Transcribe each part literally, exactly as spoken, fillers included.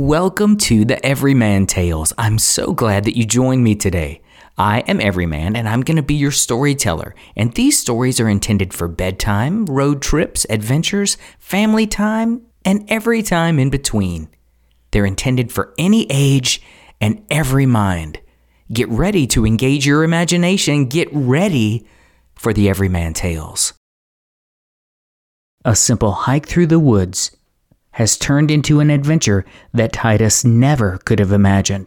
Welcome to the Everyman Tales. I'm so glad that you joined me today. I am Everyman, and I'm going to be your storyteller. And these stories are intended for bedtime, road trips, adventures, family time, and every time in between. They're intended for any age and every mind. Get ready to engage your imagination. Get ready for the Everyman Tales. A simple hike through the woods has turned into an adventure that Titus never could have imagined.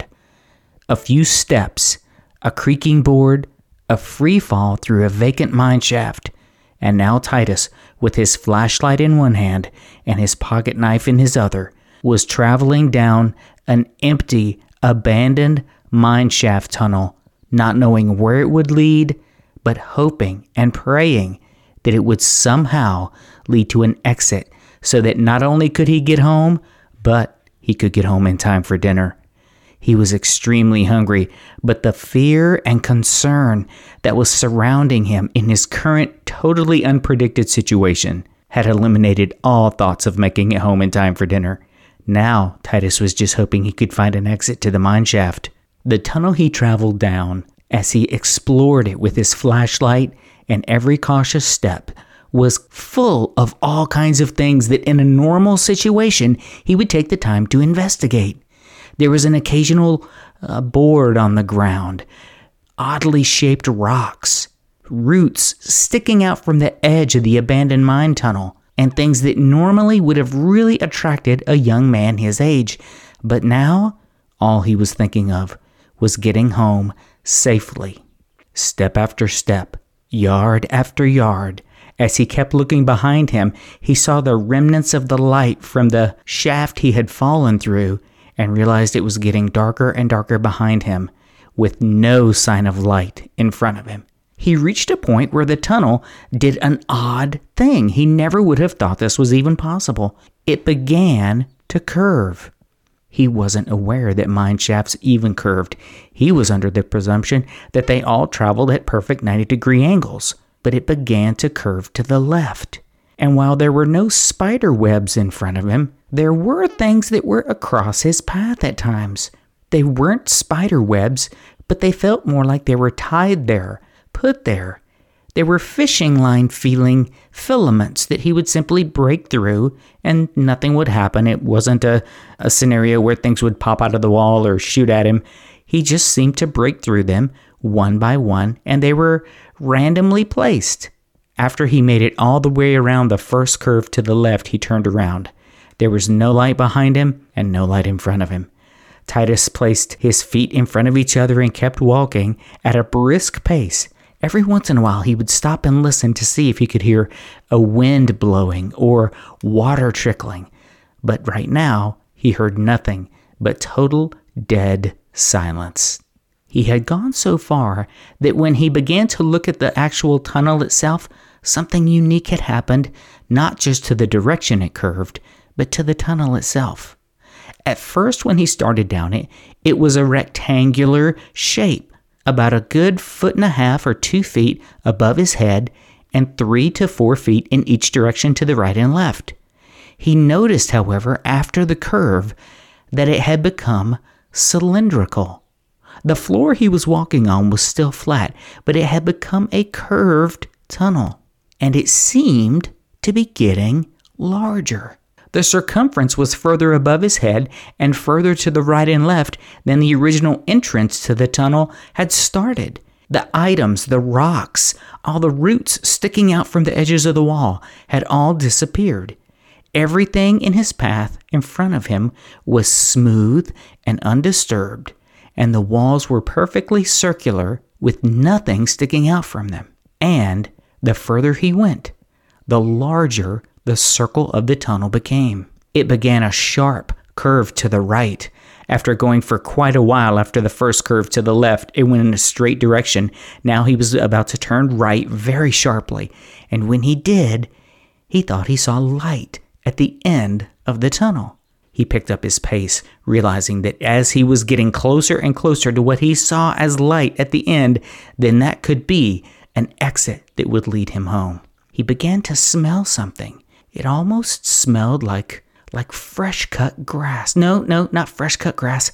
A few steps, a creaking board, a free fall through a vacant mine shaft, and now Titus, with his flashlight in one hand and his pocket knife in his other, was traveling down an empty, abandoned mine shaft tunnel, not knowing where it would lead, but hoping and praying that it would somehow lead to an exit so that not only could he get home, but he could get home in time for dinner. He was extremely hungry, but the fear and concern that was surrounding him in his current totally unpredicted situation had eliminated all thoughts of making it home in time for dinner. Now, Titus was just hoping he could find an exit to the mine shaft. The tunnel he traveled down, as he explored it with his flashlight and every cautious step, was full of all kinds of things that in a normal situation he would take the time to investigate. There was an occasional uh, board on the ground, oddly shaped rocks, roots sticking out from the edge of the abandoned mine tunnel, and things that normally would have really attracted a young man his age. But now, all he was thinking of was getting home safely. Step after step, yard after yard, as he kept looking behind him, he saw the remnants of the light from the shaft he had fallen through and realized it was getting darker and darker behind him, with no sign of light in front of him. He reached a point where the tunnel did an odd thing. He never would have thought this was even possible. It began to curve. He wasn't aware that mine shafts even curved. He was under the presumption that they all traveled at perfect ninety degree angles. But it began to curve to the left. And while there were no spider webs in front of him, there were things that were across his path at times. They weren't spider webs, but they felt more like they were tied there, put there. They were fishing line feeling filaments that he would simply break through and nothing would happen. It wasn't a, a scenario where things would pop out of the wall or shoot at him. He just seemed to break through them one by one, and they were randomly placed. After he made it all the way around the first curve to the left, he turned around. There was no light behind him and no light in front of him. Titus placed his feet in front of each other and kept walking at a brisk pace. Every once in a while, he would stop and listen to see if he could hear a wind blowing or water trickling. But right now, he heard nothing but total dead silence. He had gone so far that when he began to look at the actual tunnel itself, something unique had happened, not just to the direction it curved, but to the tunnel itself. At first, when he started down it, it was a rectangular shape, about a good foot and a half or two feet above his head, and three to four feet in each direction to the right and left. He noticed, however, after the curve, that it had become cylindrical. The floor he was walking on was still flat, but it had become a curved tunnel, and it seemed to be getting larger. The circumference was further above his head and further to the right and left than the original entrance to the tunnel had started. The items, the rocks, all the roots sticking out from the edges of the wall had all disappeared. Everything in his path in front of him was smooth and undisturbed, and the walls were perfectly circular with nothing sticking out from them. And the further he went, the larger the circle of the tunnel became. It began a sharp curve to the right. After going for quite a while after the first curve to the left, it went in a straight direction. Now he was about to turn right very sharply. And when he did, he thought he saw light at the end of the tunnel. He picked up his pace, realizing that as he was getting closer and closer to what he saw as light at the end, then that could be an exit that would lead him home. He began to smell something. It almost smelled like like fresh cut grass. No, no, not fresh cut grass.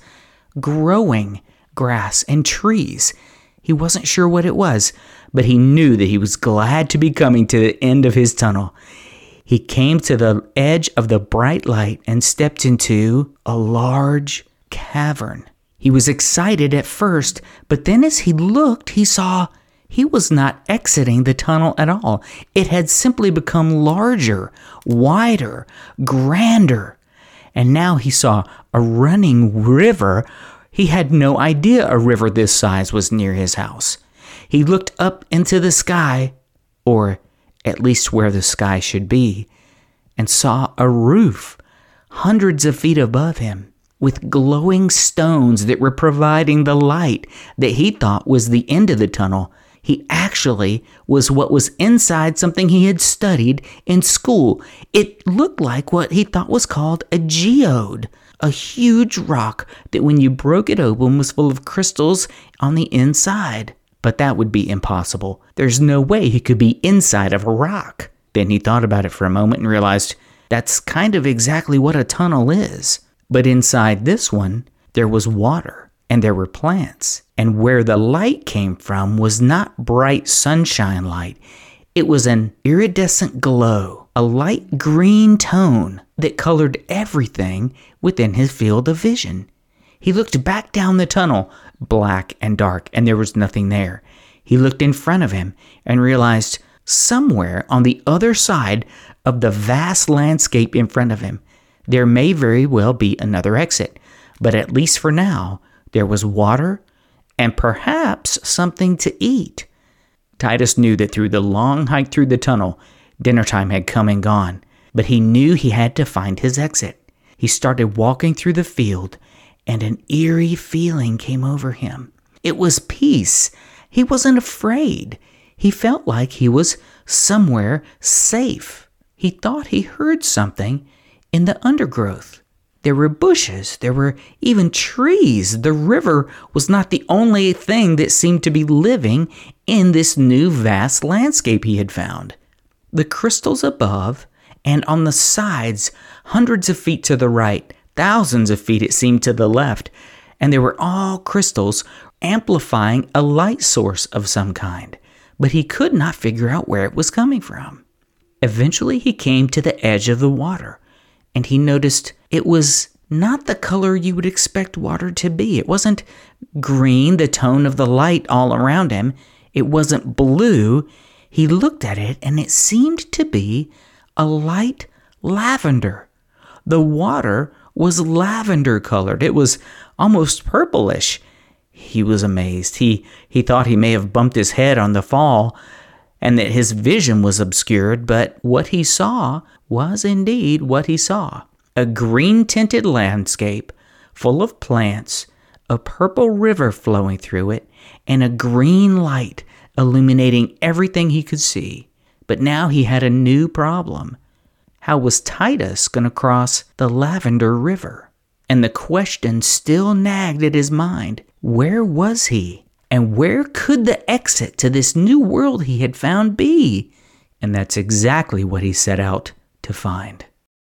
Growing grass and trees. He wasn't sure what it was, but he knew that he was glad to be coming to the end of his tunnel. He came to the edge of the bright light and stepped into a large cavern. He was excited at first, but then as he looked, he saw he was not exiting the tunnel at all. It had simply become larger, wider, grander. And now he saw a running river. He had no idea a river this size was near his house. He looked up into the sky, or at least where the sky should be, and saw a roof hundreds of feet above him with glowing stones that were providing the light that he thought was the end of the tunnel. He actually was what was inside something he had studied in school. It looked like what he thought was called a geode, a huge rock that when you broke it open was full of crystals on the inside. But that would be impossible. There's no way he could be inside of a rock. Then he thought about it for a moment and realized that's kind of exactly what a tunnel is. But inside this one, there was water and there were plants. And where the light came from was not bright sunshine light. It was an iridescent glow, a light green tone that colored everything within his field of vision. He looked back down the tunnel, black and dark, and there was nothing there. He looked in front of him and realized somewhere on the other side of the vast landscape in front of him, there may very well be another exit. But at least for now, there was water and perhaps something to eat. Titus knew that through the long hike through the tunnel, dinner time had come and gone, but he knew he had to find his exit. He started walking through the field, and an eerie feeling came over him. It was peace. He wasn't afraid. He felt like he was somewhere safe. He thought he heard something in the undergrowth. There were bushes. There were even trees. The river was not the only thing that seemed to be living in this new vast landscape he had found. The crystals above and on the sides, hundreds of feet to the right, thousands of feet it seemed to the left, and they were all crystals amplifying a light source of some kind, but he could not figure out where it was coming from. Eventually he came to the edge of the water, and he noticed it was not the color you would expect water to be. It wasn't green, the tone of the light all around him. It wasn't blue. He looked at it, and it seemed to be a light lavender. The water was lavender colored. It was almost purplish. He was amazed. He, he thought he may have bumped his head on the fall and that his vision was obscured, but what he saw was indeed what he saw. A green-tinted landscape full of plants, a purple river flowing through it, and a green light illuminating everything he could see. But now he had a new problem. How was Titus going to cross the Lavender River? And the question still nagged at his mind. Where was he? And where could the exit to this new world he had found be? And that's exactly what he set out to find.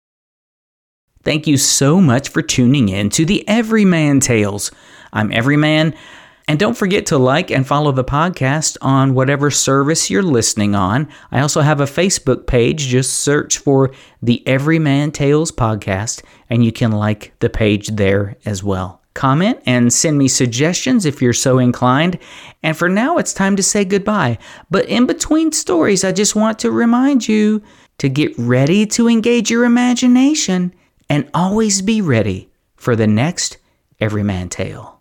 Thank you so much for tuning in to the Everyman Tales. I'm Everyman, and don't forget to like and follow the podcast on whatever service you're listening on. I also have a Facebook page. Just search for the Everyman Tales podcast, and you can like the page there as well. Comment and send me suggestions if you're so inclined. And for now, it's time to say goodbye. But in between stories, I just want to remind you to get ready to engage your imagination and always be ready for the next Everyman Tale.